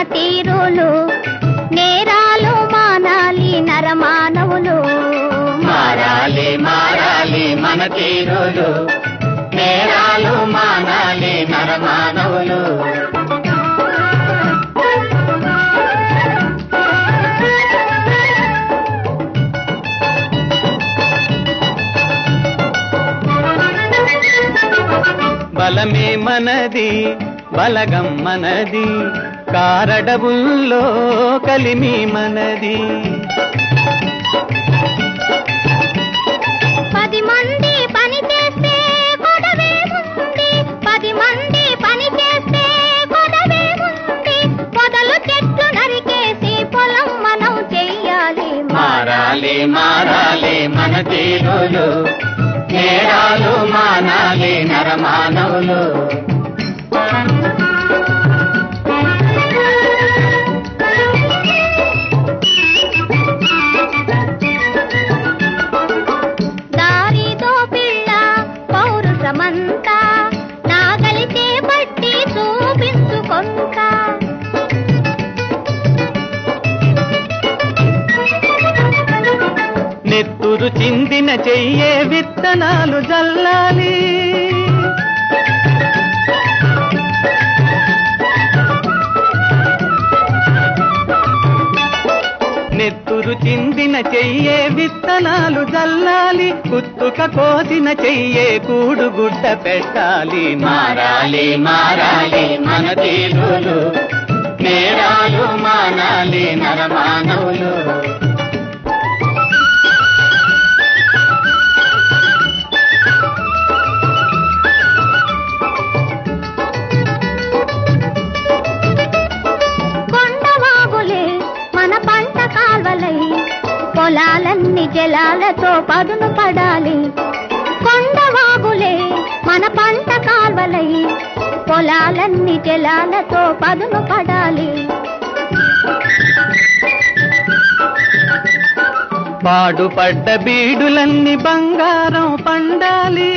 తీరులు, నేరాలు మానాలి నరమానవులు. మారాలి మారాలి మన తీరులు, నేరాలు మానాలి నరమానవులు. బలమే మనది బలగం మనది, కారడవుల్లో కలిమి మనది. 10 మంది పని చేస్తే గొడవే ఉంది, 10 మంది పని చేస్తే గొడవే ఉంది. పొదలు చెట్లు నరికేసి పొలం మనం చెయ్యాలి. మారాలి మారాలి మన తీరులు, నేరాలు మానాలి నరమానవులు. దారితో పిల్ల పౌరుషమంతా నాగలితే బట్టి చూపించుకొంత. నెత్తురు చిందిన చెయ్యే విత్తనాలు జల్లాలి. నెత్తురు చిందిన చెయ్యే విత్తనాలు జల్లాలి, కుత్తుక కోసిన చెయ్యే కూడుగుడ్డ పెట్టాలి. మారాలి మారాలి మన తీరులు, నేరాలు మానాలి నరమానవులు. పొలాలన్నీ జలాలతో పదును పడాలి. కొండవాగులే మన పంట కాల్వలై, పొలాలన్నీ జలాలతో పదును పడాలి. పాడుపడ్డ బీడులన్నీ బంగారం పండాలి.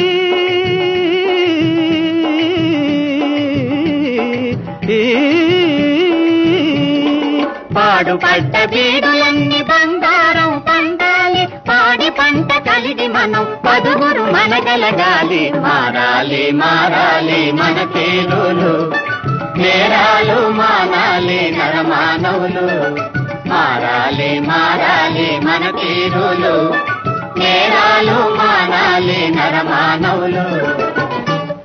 పాడుపడ్డ బీడులన్నీ బంగారం పండాలి. పాడి పంట కలిగి మనం పదుగురు మనగలగాలి. మారాలి మారాలి మన తీరులు, నేరాలు మానాలి నరమానవులు. మారాలి మారాలి మన తీరులు, నేరాలు మానాలి నరమానవులు.